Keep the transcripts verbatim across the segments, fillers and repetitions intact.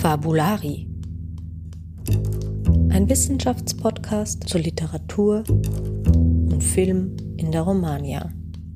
Fabulari. Ein Wissenschaftspodcast zur Literatur und Film in der Romagna.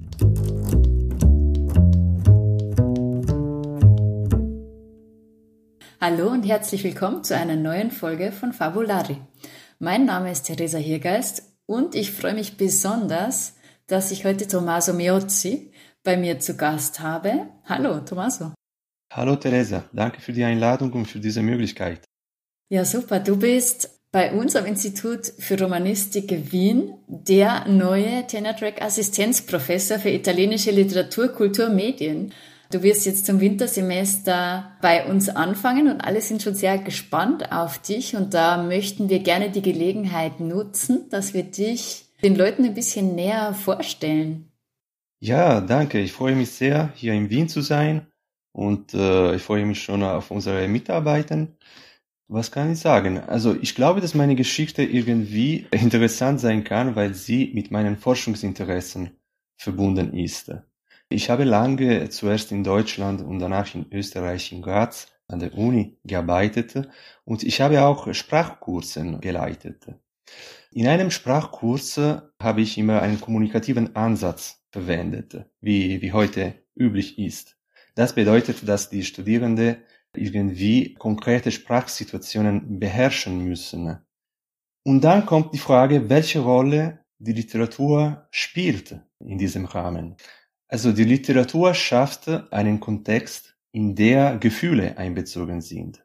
Hallo und herzlich willkommen zu einer neuen Folge von Fabulari. Mein Name ist Teresa Hirgeist und ich freue mich besonders, dass ich heute Tommaso Miozzi bei mir zu Gast habe. Hallo Tommaso. Hallo Teresa, danke für die Einladung und für diese Möglichkeit. Ja super, du bist bei uns am Institut für Romanistik Wien der neue Tenure-Track-Assistenzprofessor für italienische Literatur, Kultur, Medien. Du wirst jetzt zum Wintersemester bei uns anfangen und alle sind schon sehr gespannt auf dich und da möchten wir gerne die Gelegenheit nutzen, dass wir dich den Leuten ein bisschen näher vorstellen. Ja, danke. Ich freue mich sehr, hier in Wien zu sein und äh, ich freue mich schon auf unsere Mitarbeiter. Was kann ich sagen? Also ich glaube, dass meine Geschichte irgendwie interessant sein kann, weil sie mit meinen Forschungsinteressen verbunden ist. Ich habe lange zuerst in Deutschland und danach in Österreich in Graz an der Uni gearbeitet und ich habe auch Sprachkurse geleitet. In einem Sprachkurs habe ich immer einen kommunikativen Ansatz verwendet, wie, wie heute üblich ist. Das bedeutet, dass die Studierenden irgendwie konkrete Sprachsituationen beherrschen müssen. Und dann kommt die Frage, welche Rolle die Literatur spielt in diesem Rahmen. Also die Literatur schafft einen Kontext, in der Gefühle einbezogen sind.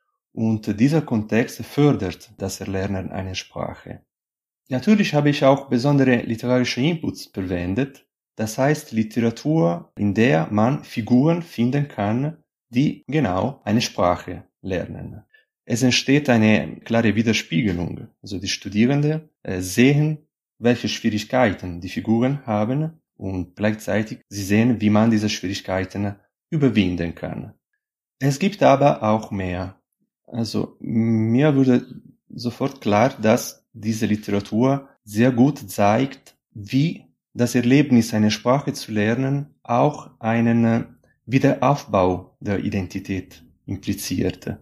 Und dieser Kontext fördert das Erlernen einer Sprache. Natürlich habe ich auch besondere literarische Inputs verwendet. Das heißt Literatur, in der man Figuren finden kann, die genau eine Sprache lernen. Es entsteht eine klare Widerspiegelung. Also die Studierenden sehen, welche Schwierigkeiten die Figuren haben und gleichzeitig sie sehen, wie man diese Schwierigkeiten überwinden kann. Es gibt aber auch mehr. Also mir wurde sofort klar, dass diese Literatur sehr gut zeigt, wie das Erlebnis, eine Sprache zu lernen, auch einen Wiederaufbau der Identität impliziert.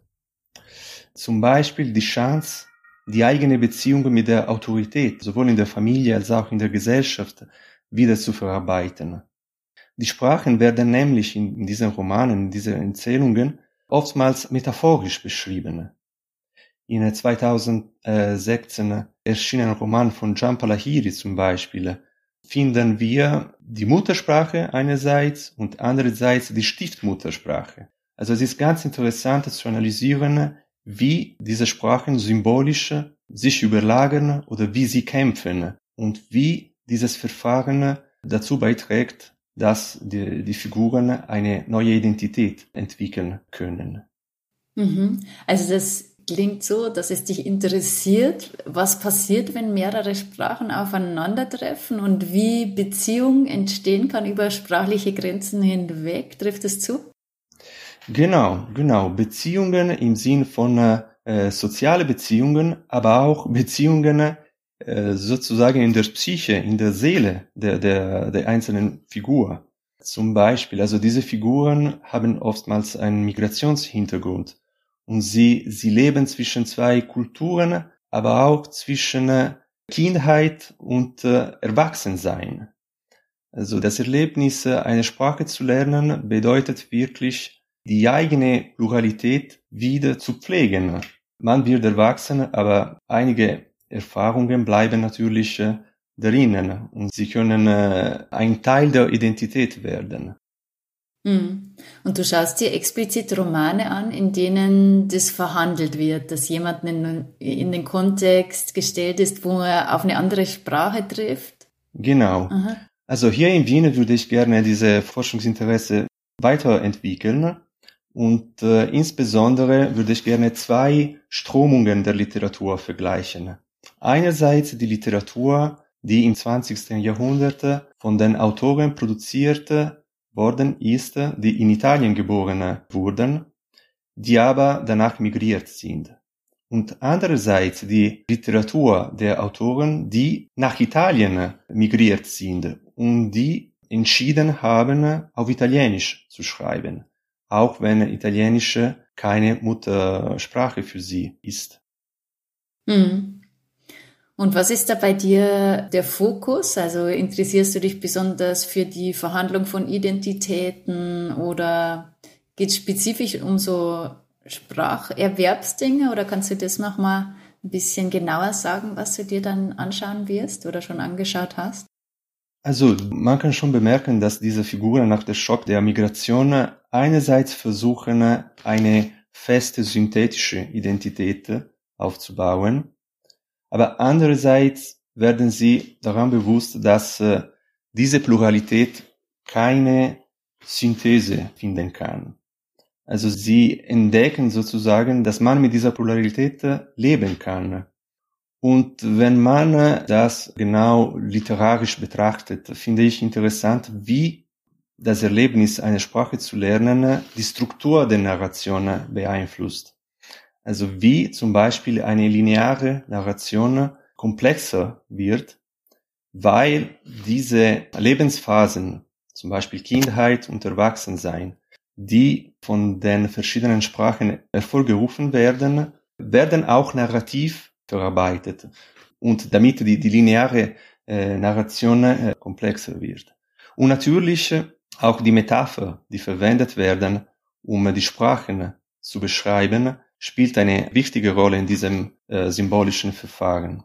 Zum Beispiel die Chance, die eigene Beziehung mit der Autorität, sowohl in der Familie als auch in der Gesellschaft, wieder zu verarbeiten. Die Sprachen werden nämlich in diesen Romanen, in diesen Erzählungen oftmals metaphorisch beschrieben. In zweitausendsechzehn erschienenen Roman von Gian Palahiri zum Beispiel finden wir die Muttersprache einerseits und andererseits die Stiefmuttersprache. Also es ist ganz interessant zu analysieren, wie diese Sprachen symbolisch sich überlagern oder wie sie kämpfen und wie dieses Verfahren dazu beiträgt, dass die, die Figuren eine neue Identität entwickeln können. Mhm. Also das klingt so, dass es dich interessiert, was passiert, wenn mehrere Sprachen aufeinandertreffen und wie Beziehung entstehen kann über sprachliche Grenzen hinweg. Trifft es zu? Genau, genau. Beziehungen im Sinn von äh, soziale Beziehungen, aber auch Beziehungen äh, sozusagen in der Psyche, in der Seele der, der, der einzelnen Figur. Zum Beispiel, also diese Figuren haben oftmals einen Migrationshintergrund. Und sie, sie leben zwischen zwei Kulturen, aber auch zwischen Kindheit und äh, Erwachsensein. Also das Erlebnis, eine Sprache zu lernen, bedeutet wirklich, die eigene Pluralität wieder zu pflegen. Man wird erwachsen, aber einige Erfahrungen bleiben natürlich äh, drinnen und sie können äh, ein Teil der Identität werden. Und du schaust dir explizit Romane an, in denen das verhandelt wird, dass jemand in, in den Kontext gestellt ist, wo er auf eine andere Sprache trifft? Genau. Aha. Also hier in Wien würde ich gerne diese Forschungsinteresse weiterentwickeln und äh, insbesondere würde ich gerne zwei Strömungen der Literatur vergleichen. Einerseits die Literatur, die im zwanzigsten Jahrhundert von den Autoren produziert worden ist, die in Italien geboren wurden, die aber danach migriert sind. Und andererseits die Literatur der Autoren, die nach Italien migriert sind und die entschieden haben, auf Italienisch zu schreiben. auch wenn Italienisch keine Muttersprache für sie ist. Mhm. Und was ist da bei dir der Fokus? Also interessierst du dich besonders für die Verhandlung von Identitäten oder geht es spezifisch um so Spracherwerbsdinge oder kannst du das nochmal ein bisschen genauer sagen, was du dir dann anschauen wirst oder schon angeschaut hast? Also man kann schon bemerken, dass diese Figuren nach dem Schock der Migration einerseits versuchen, eine feste synthetische Identität aufzubauen, aber andererseits werden sie daran bewusst, dass äh, diese Pluralität keine Synthese finden kann. Also sie entdecken sozusagen, dass man mit dieser Pluralität leben kann. Und wenn man das genau literarisch betrachtet, finde ich interessant, wie das Erlebnis, eine Sprache zu lernen, die Struktur der Narration beeinflusst. Also wie zum Beispiel eine lineare Narration komplexer wird, weil diese Lebensphasen, zum Beispiel Kindheit und Erwachsensein, die von den verschiedenen Sprachen hervorgerufen werden, werden auch narrativ verarbeitet und damit die, die lineare äh, Narration äh, komplexer wird. Und natürlich äh, auch die Metapher, die verwendet werden, um die Sprachen zu beschreiben, spielt eine wichtige Rolle in diesem äh, symbolischen Verfahren.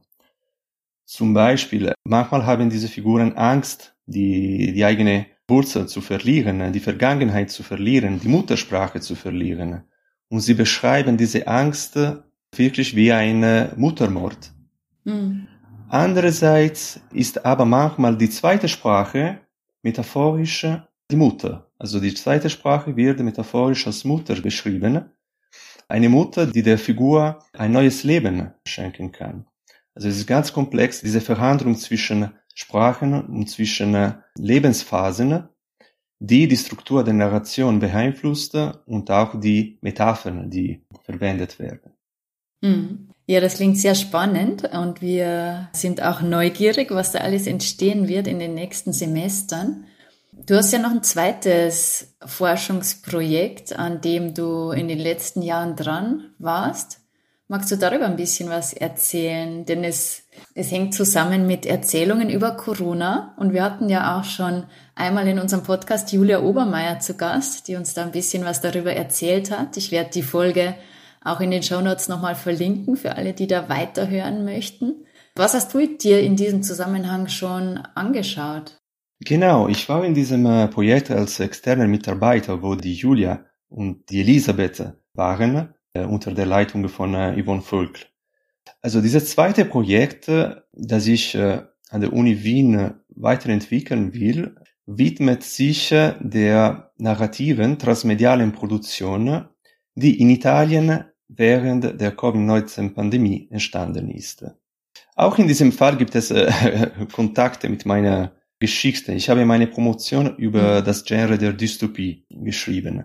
Zum Beispiel, manchmal haben diese Figuren Angst, die, die eigene Wurzel zu verlieren, die Vergangenheit zu verlieren, die Muttersprache zu verlieren. Und sie beschreiben diese Angst wirklich wie ein Muttermord. Mhm. Andererseits ist aber manchmal die zweite Sprache metaphorisch die Mutter. Also die zweite Sprache wird metaphorisch als Mutter beschrieben. Eine Mutter, die der Figur ein neues Leben schenken kann. Also es ist ganz komplex, diese Verhandlung zwischen Sprachen und zwischen Lebensphasen, die die Struktur der Narration beeinflusst und auch die Metaphern, die verwendet werden. Ja, das klingt sehr spannend und wir sind auch neugierig, was da alles entstehen wird in den nächsten Semestern. Du hast ja noch ein zweites Forschungsprojekt, an dem du in den letzten Jahren dran warst. Magst du darüber ein bisschen was erzählen? Denn es, es hängt zusammen mit Erzählungen über Corona. Und wir hatten ja auch schon einmal in unserem Podcast Julia Obermeier zu Gast, die uns da ein bisschen was darüber erzählt hat. Ich werde die Folge auch in den Shownotes nochmal verlinken für alle, die da weiterhören möchten. Was hast du dir in diesem Zusammenhang schon angeschaut? Genau, ich war in diesem Projekt als externer Mitarbeiter, wo die Julia und die Elisabeth waren, äh, unter der Leitung von äh, Yvonne Völkl. Also dieses zweite Projekt, das ich äh, an der Uni Wien weiterentwickeln will, widmet sich äh, der narrativen, transmedialen Produktion, die in Italien während der Covid neunzehn Pandemie entstanden ist. Auch in diesem Fall gibt es äh, Kontakte mit meiner Geschichte. Ich habe meine Promotion über das Genre der Dystopie geschrieben.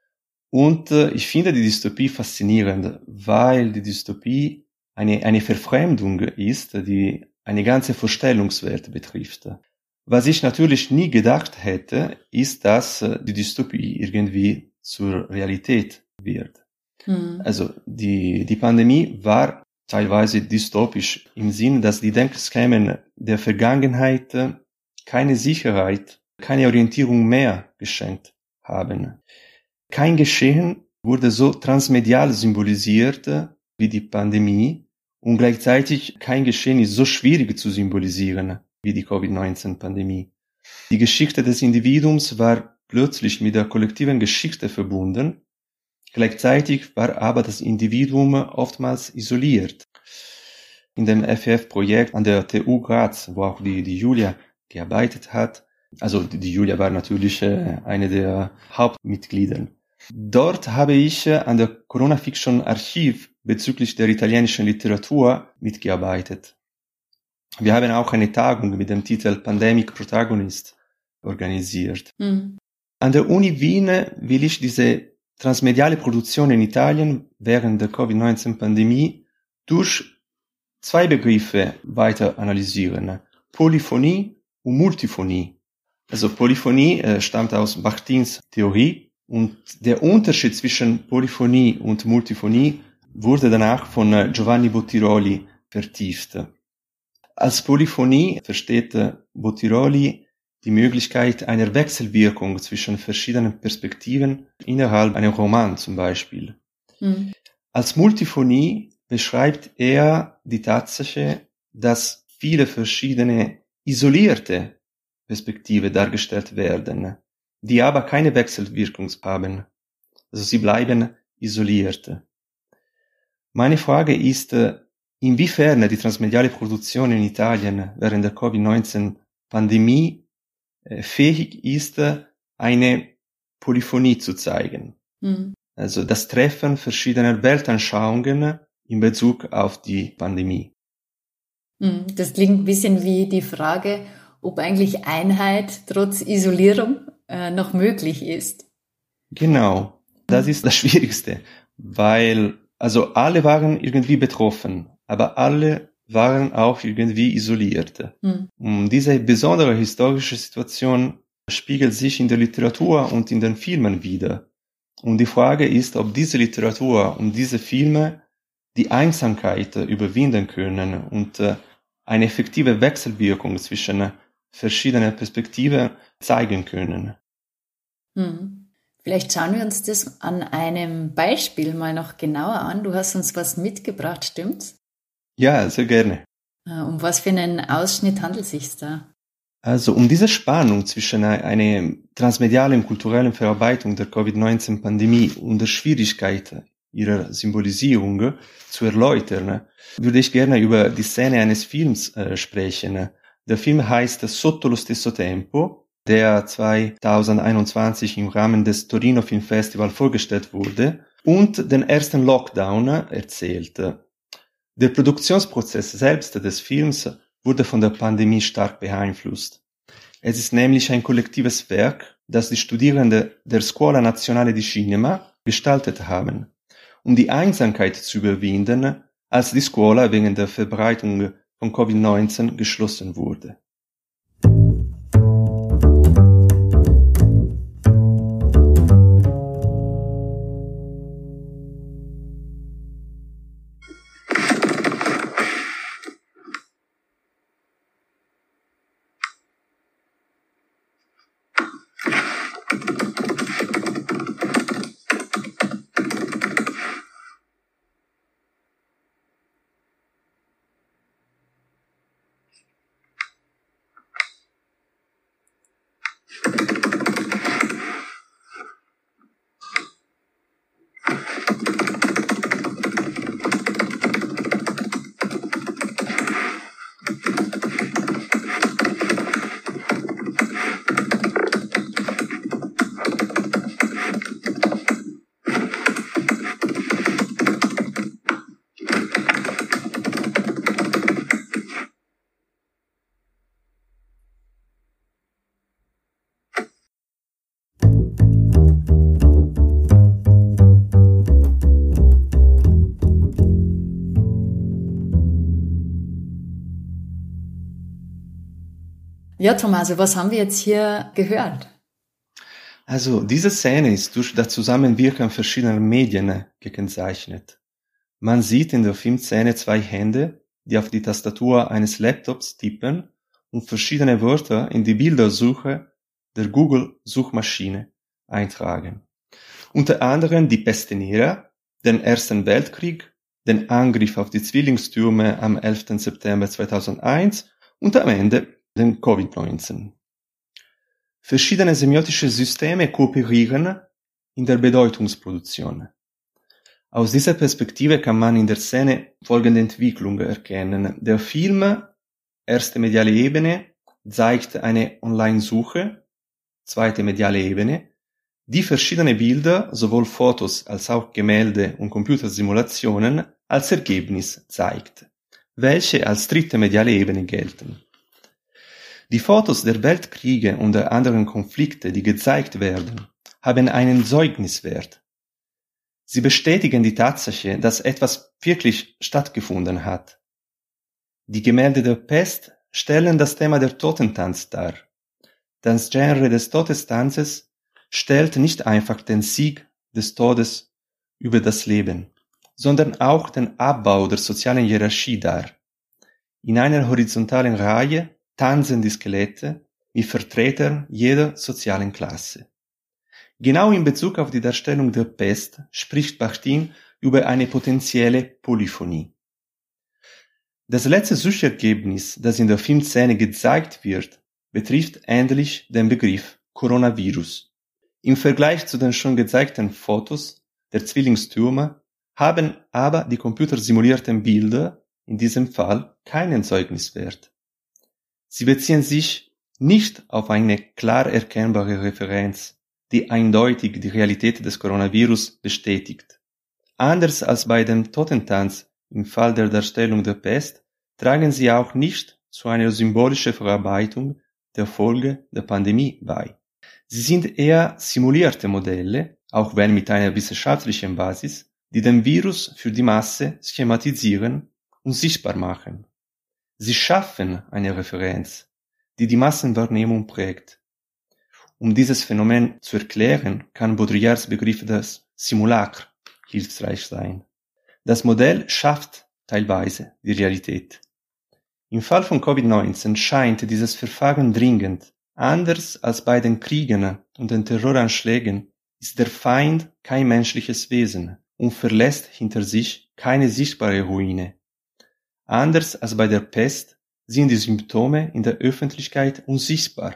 Und äh, ich finde die Dystopie faszinierend, weil die Dystopie eine, eine Verfremdung ist, die eine ganze Vorstellungswelt betrifft. Was ich natürlich nie gedacht hätte, ist, dass äh, die Dystopie irgendwie zur Realität wird. Hm. Also die, die Pandemie war teilweise dystopisch im Sinne, dass die Denkschemen der Vergangenheit äh, keine Sicherheit, keine Orientierung mehr geschenkt haben. Kein Geschehen wurde so transmedial symbolisiert wie die Pandemie und gleichzeitig kein Geschehen ist so schwierig zu symbolisieren wie die Covid neunzehn Pandemie. Die Geschichte des Individuums war plötzlich mit der kollektiven Geschichte verbunden, gleichzeitig war aber das Individuum oftmals isoliert. In dem F E F-Projekt an der T U Graz, wo auch die, die Julia gearbeitet hat. Also die Julia war natürlich äh, eine der Hauptmitglieder. Dort habe ich äh, an der Corona Fiction Archiv bezüglich der italienischen Literatur mitgearbeitet. Wir haben auch eine Tagung mit dem Titel Pandemic Protagonist organisiert. Mhm. An der Uni Wien will ich diese transmediale Produktion in Italien während der Covid neunzehn Pandemie durch zwei Begriffe weiter analysieren. Polyphonie und Multiphonie. Also Polyphonie äh, stammt aus Bachtins Theorie Und der Unterschied zwischen Polyphonie und Multiphonie wurde danach von Giovanni Bottiroli vertieft. Als Polyphonie versteht Bottiroli die Möglichkeit einer Wechselwirkung zwischen verschiedenen Perspektiven innerhalb einem Roman zum Beispiel. Mhm. Als Multiphonie beschreibt er die Tatsache, dass viele verschiedene isolierte Perspektiven dargestellt werden, die aber keine Wechselwirkung haben. Also sie bleiben isoliert. Meine Frage ist, inwiefern die transmediale Produktion in Italien während der Covid neunzehn Pandemie fähig ist, eine Polyphonie zu zeigen. Mhm. Also das Treffen verschiedener Weltanschauungen in Bezug auf die Pandemie. Das klingt ein bisschen wie die Frage, ob eigentlich Einheit trotz Isolierung äh, noch möglich ist. Genau, das ist das Schwierigste, weil also alle waren irgendwie betroffen, aber alle waren auch irgendwie isoliert. Mhm. Und diese besondere historische Situation spiegelt sich in der Literatur und in den Filmen wider. Und die Frage ist, ob diese Literatur und diese Filme die Einsamkeit überwinden können und äh, eine effektive Wechselwirkung zwischen verschiedenen Perspektiven zeigen können. Hm. Vielleicht schauen wir uns das an einem Beispiel mal noch genauer an. Du hast uns was mitgebracht, stimmt's? Ja, sehr gerne. Um was für einen Ausschnitt handelt es sich da? Also um diese Spannung zwischen einer transmedialen und kulturellen Verarbeitung der Covid neunzehn Pandemie und der Schwierigkeit ihrer Symbolisierung zu erläutern, würde ich gerne über die Szene eines Films äh, sprechen. Der Film heißt Sotto lo stesso tempo, der zweitausendeinundzwanzig im Rahmen des Torino Film Festival vorgestellt wurde und den ersten Lockdown erzählt. Der Produktionsprozess selbst des Films wurde von der Pandemie stark beeinflusst. Es ist nämlich ein kollektives Werk, das die Studierenden der Scuola Nazionale di Cinema gestaltet haben, um die Einsamkeit zu überwinden, als die Scuola wegen der Verbreitung von Covid neunzehn geschlossen wurde. Ja, Tommaso, was haben wir jetzt hier gehört? Also, diese Szene ist durch das Zusammenwirken verschiedener Medien gekennzeichnet. Man sieht in der Filmszene zwei Hände, die auf die Tastatur eines Laptops tippen und verschiedene Wörter in die Bildersuche der Google-Suchmaschine eintragen. Unter anderem die Peste Nera, den Ersten Weltkrieg, den Angriff auf die Zwillingstürme am elften September zweitausendeins und am Ende den Covid neunzehn. Verschiedene semiotische Systeme kooperieren in der Bedeutungsproduktion. Aus dieser Perspektive kann man in der Szene folgende Entwicklung erkennen. Der Film, erste mediale Ebene, zeigt eine Online-Suche, zweite mediale Ebene, die verschiedene Bilder, sowohl Fotos als auch Gemälde und Computersimulationen, als Ergebnis zeigt, welche als dritte mediale Ebene gelten. Die Fotos der Weltkriege und der anderen Konflikte, die gezeigt werden, haben einen Zeugniswert. Sie bestätigen die Tatsache, dass etwas wirklich stattgefunden hat. Die Gemälde der Pest stellen das Thema der Totentanz dar. Das Genre des Todestanzes stellt nicht einfach den Sieg des Todes über das Leben, sondern auch den Abbau der sozialen Hierarchie dar. In einer horizontalen Reihe tanzen die Skelette wie Vertreter jeder sozialen Klasse. Genau in Bezug auf die Darstellung der Pest spricht Bachtin über eine potenzielle Polyphonie. Das letzte Suchergebnis, das in der Filmszene gezeigt wird, betrifft ähnlich den Begriff Coronavirus. Im Vergleich zu den schon gezeigten Fotos der Zwillingstürme haben aber die computersimulierten Bilder in diesem Fall keinen Zeugniswert. Sie beziehen sich nicht auf eine klar erkennbare Referenz, die eindeutig die Realität des Coronavirus bestätigt. Anders als bei dem Totentanz im Fall der Darstellung der Pest tragen sie auch nicht zu einer symbolischen Verarbeitung der Folge der Pandemie bei. Sie sind eher simulierte Modelle, auch wenn mit einer wissenschaftlichen Basis, die den Virus für die Masse schematisieren und sichtbar machen. Sie schaffen eine Referenz, die die Massenwahrnehmung prägt. Um dieses Phänomen zu erklären, kann Baudrillards Begriff des Simulacre hilfreich sein. Das Modell schafft teilweise die Realität. Im Fall von Covid neunzehn scheint dieses Verfahren dringend. Anders als bei den Kriegen und den Terroranschlägen ist der Feind kein menschliches Wesen und verlässt hinter sich keine sichtbare Ruine. Anders als bei der Pest sind die Symptome in der Öffentlichkeit unsichtbar.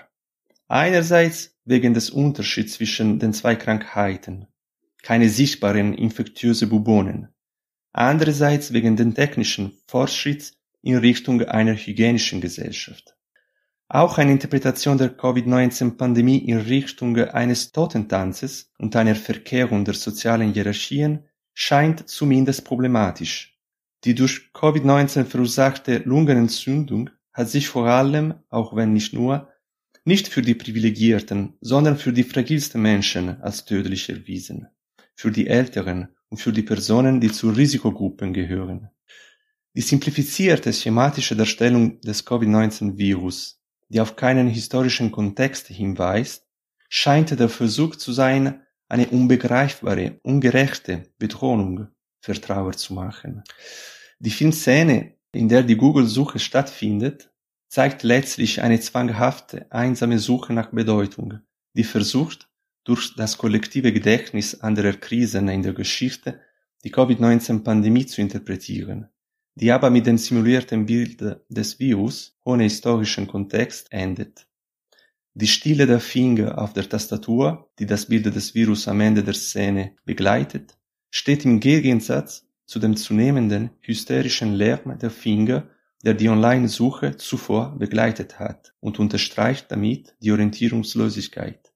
Einerseits wegen des Unterschieds zwischen den zwei Krankheiten, keine sichtbaren infektiöse Bubonen. Andererseits wegen den technischen Fortschritts in Richtung einer hygienischen Gesellschaft. Auch eine Interpretation der Covid neunzehn Pandemie in Richtung eines Totentanzes und einer Verkehrung der sozialen Hierarchien scheint zumindest problematisch. Die durch Covid neunzehn verursachte Lungenentzündung hat sich vor allem, auch wenn nicht nur, nicht für die Privilegierten, sondern für die fragilsten Menschen als tödlich erwiesen, für die Älteren und für die Personen, die zu Risikogruppen gehören. Die simplifizierte schematische Darstellung des Covid neunzehn Virus, die auf keinen historischen Kontext hinweist, scheint der Versuch zu sein, eine unbegreifbare, ungerechte Bedrohung vertrauert zu machen. Die Filmszene, in der die Google-Suche stattfindet, zeigt letztlich eine zwanghafte, einsame Suche nach Bedeutung, die versucht, durch das kollektive Gedächtnis anderer Krisen in der Geschichte die Covid neunzehn Pandemie zu interpretieren, die aber mit dem simulierten Bild des Virus ohne historischen Kontext endet. Die Stille der Finger auf der Tastatur, die das Bild des Virus am Ende der Szene begleitet, steht im Gegensatz zu dem zunehmenden hysterischen Lärm der Finger, der die Online-Suche zuvor begleitet hat, und unterstreicht damit die Orientierungslosigkeit.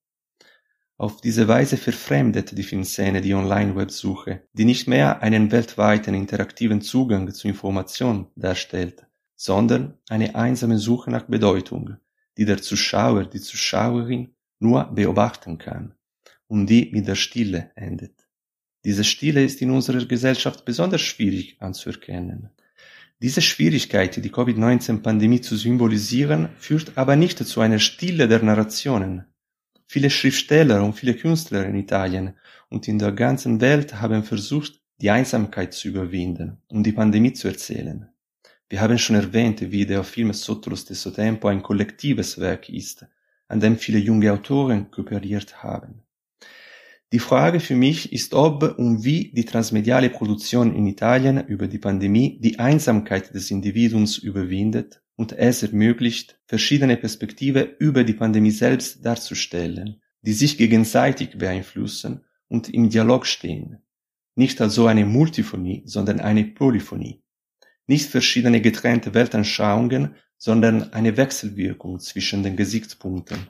Auf diese Weise verfremdet die Filmszene die Online-Websuche, die nicht mehr einen weltweiten interaktiven Zugang zu Information darstellt, sondern eine einsame Suche nach Bedeutung, die der Zuschauer, die Zuschauerin nur beobachten kann und die mit der Stille endet. Diese Stille ist in unserer Gesellschaft besonders schwierig anzuerkennen. Diese Schwierigkeit, die Covid neunzehn Pandemie zu symbolisieren, führt aber nicht zu einer Stille der Narrationen. Viele Schriftsteller und viele Künstler in Italien und in der ganzen Welt haben versucht, die Einsamkeit zu überwinden und die Pandemie zu erzählen. Wir haben schon erwähnt, wie der Film Sotto lo stesso tempo ein kollektives Werk ist, an dem viele junge Autoren kooperiert haben. Die Frage für mich ist, ob und wie die transmediale Produktion in Italien über die Pandemie die Einsamkeit des Individuums überwindet und es ermöglicht, verschiedene Perspektiven über die Pandemie selbst darzustellen, die sich gegenseitig beeinflussen und im Dialog stehen. Nicht also eine Multiphonie, sondern eine Polyphonie. Nicht verschiedene getrennte Weltanschauungen, sondern eine Wechselwirkung zwischen den Gesichtspunkten.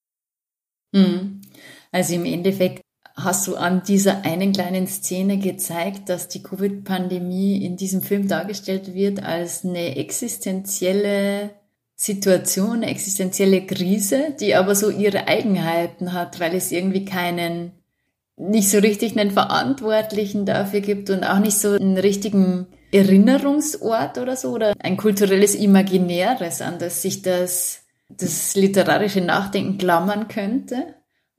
Also im Endeffekt hast du an dieser einen kleinen Szene gezeigt, dass die Covid-Pandemie in diesem Film dargestellt wird als eine existenzielle Situation, eine existenzielle Krise, die aber so ihre Eigenheiten hat, weil es irgendwie keinen, nicht so richtig einen Verantwortlichen dafür gibt und auch nicht so einen richtigen Erinnerungsort oder so oder ein kulturelles Imaginäres, an das sich das, das literarische Nachdenken klammern könnte.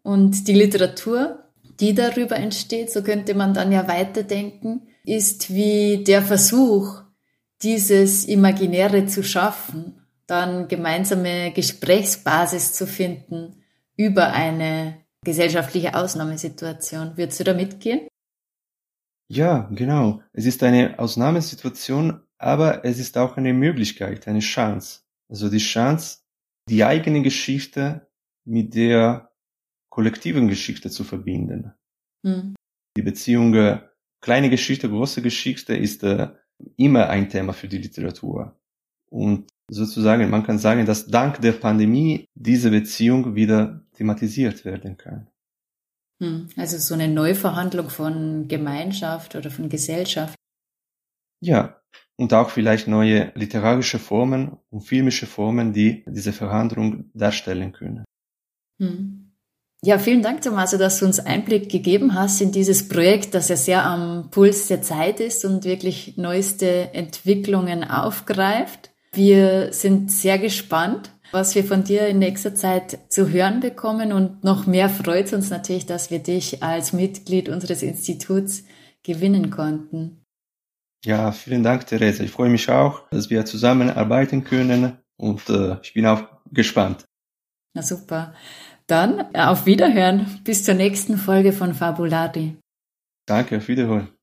Und die Literatur, die darüber entsteht, so könnte man dann ja weiterdenken, ist wie der Versuch, dieses Imaginäre zu schaffen, dann gemeinsame Gesprächsbasis zu finden über eine gesellschaftliche Ausnahmesituation. Würdest du da mitgehen? Ja, genau. Es ist eine Ausnahmesituation, aber es ist auch eine Möglichkeit, eine Chance. Also die Chance, die eigene Geschichte mit der kollektiven Geschichte zu verbinden. Hm. Die Beziehung äh, kleine Geschichte, große Geschichte ist äh, immer ein Thema für die Literatur. Und sozusagen, man kann sagen, dass dank der Pandemie diese Beziehung wieder thematisiert werden kann. Also so eine Neuverhandlung von Gemeinschaft oder von Gesellschaft. Ja, und auch vielleicht neue literarische Formen und filmische Formen, die diese Verhandlung darstellen können. Ja, vielen Dank, Tommaso, dass du uns Einblick gegeben hast in dieses Projekt, das ja sehr am Puls der Zeit ist und wirklich neueste Entwicklungen aufgreift. Wir sind sehr gespannt, was wir von dir in nächster Zeit zu hören bekommen, und noch mehr freut es uns natürlich, dass wir dich als Mitglied unseres Instituts gewinnen konnten. Ja, vielen Dank, Therese. Ich freue mich auch, dass wir zusammenarbeiten können, und äh, ich bin auch gespannt. Na super. Dann auf Wiederhören. Bis zur nächsten Folge von Fabulari. Danke, auf Wiederhören.